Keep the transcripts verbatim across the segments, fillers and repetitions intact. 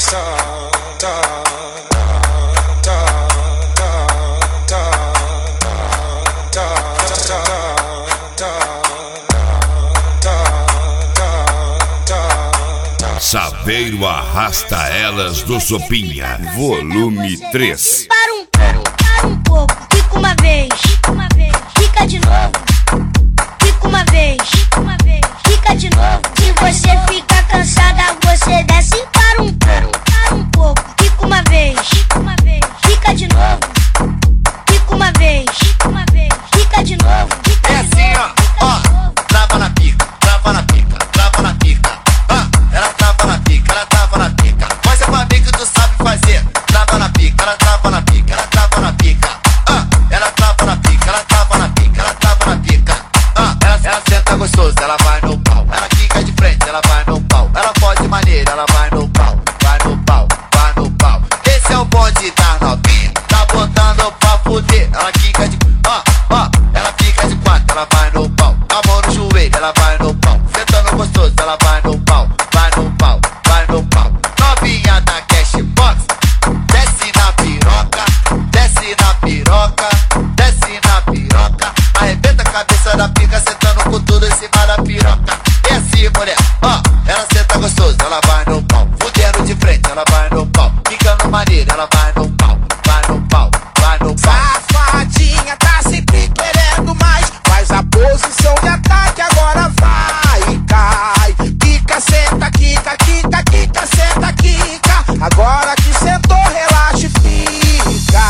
Saveiro arrasta elas do Sopinha, volume três. Para um pouco, para um pouco, fica uma vez, fica uma vez, fica de novo, fica uma vez, fica uma vez, fica de novo. Se você fica cansada, você desce para um pouco, para um pouco, fica uma vez, fica uma vez, fica de novo, fica uma vez, fica uma vez, fica de novo, fica é de assim, novo. ó, ó, trava na pica, trava na pica, trava na pica. Ela trava na pica, ela trava na pica. Mas é pra mim que tu sabe fazer. Trava na pica, ela trava na pica, ela trava na pica. Ah, ela trava na pica, ela trava na pica, ela trava na pica. Ah, ela, ela senta gostoso, ela vai no pau. Ela fica de frente, ela vai no pau. Ela pode maneira, ela vai no pau. Vai no pau, vai no pau. Esse é o bonde da novinha. Tá botando pra fuder. Ela fica de. Ó, ó, ela fica de quatro, ela vai no pau. A mão no joelho, ela vai no pau. Sentando gostoso, ela vai no pau. Vai no pau, vai no pau. Novinha da Cashbox, desce na piroca, desce na piroca, desce na piroca. Arrebenta a cabeça da pica, sentando com tudo em cima da piroca. E assim, mulher, ó, ela senta gostoso, ela vai no pau. Fudendo de frente, ela vai no pau. Ficando maneira, ela vai no pau. Vai no pau, vai no pau. Safadinha tá sempre querendo mais. Faz a posição de ataque, agora vai e cai. Quica, senta, quica, quica, quica, senta, quica. Agora que sentou, relaxa e fica.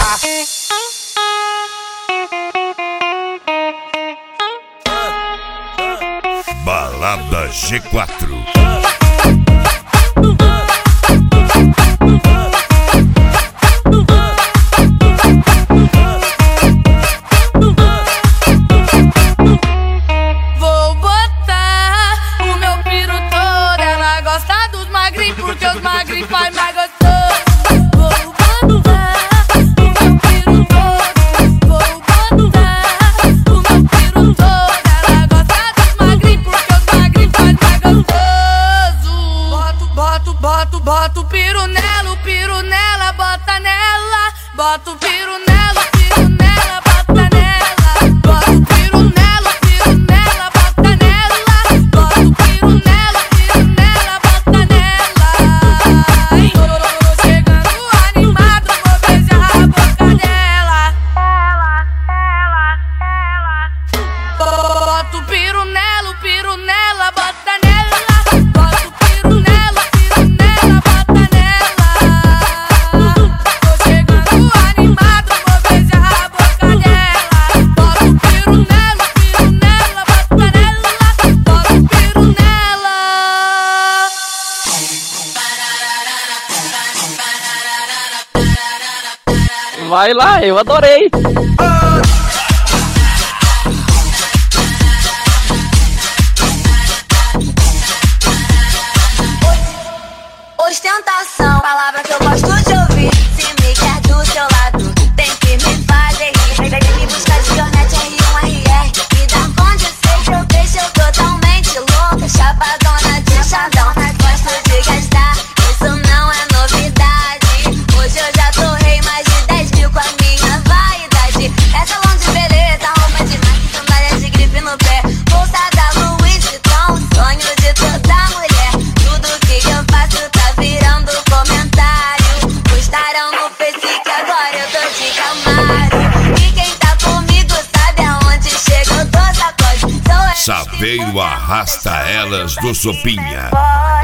Balada G quatro. Vou botar o meu piru todo. Ela gosta dos magrinhos porque os magrinhos faz mais gostoso. Vou botar o meu piru todo. Vou botar o meu piru todo. Ela gosta dos magrinhos porque os magrinhos faz mais gostoso. Boto, boto, boto, boto o piru nela, o piru nela, bota nela. Bota o piru nela, o piru nela, bota nela. Bota o piru nela, o piru nela, bota nela. Bota o piru nela, o piru nela, bota nela. Ai, tô chegando animado, vou beijar a boca dela. Ela, ela, ela. Bota o piru nela, o piru nela, bota nela. Bota o piru nela, o piru nela, bota nela. Tô chegando animado, vou beijar a boca dela. Bota o piru nela, o piru nela, bota nela. Bota o piru nela. Vai lá, eu adorei. Ostentação, palavra que eu gosto de ouvir. Se me quer do seu lado, tem que me fazer rir. Vem me buscar de Jornete R um R R. Me dá onde sei que eu deixo eu totalmente louca. Chapadona de chadão, gosto de gastar. Isso não é novidade. Hoje eu já torrei mais de dez mil com a minha vaidade. É salão de beleza, roupa de Nike, sandália de grife no pé. Bolsa da Louis Vuitton, sonho de toda mulher. Tudo que eu faço tá virando comentário. Postaram no Face que agora eu tô de Camaro. E quem tá comigo sabe aonde chega, eu dou sacode. Sou eu. Saveiro arrasta elas do Sopinha.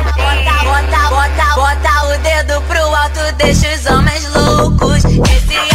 Bota, bota, bota, bota o dedo pro alto, deixa os homens loucos. Esse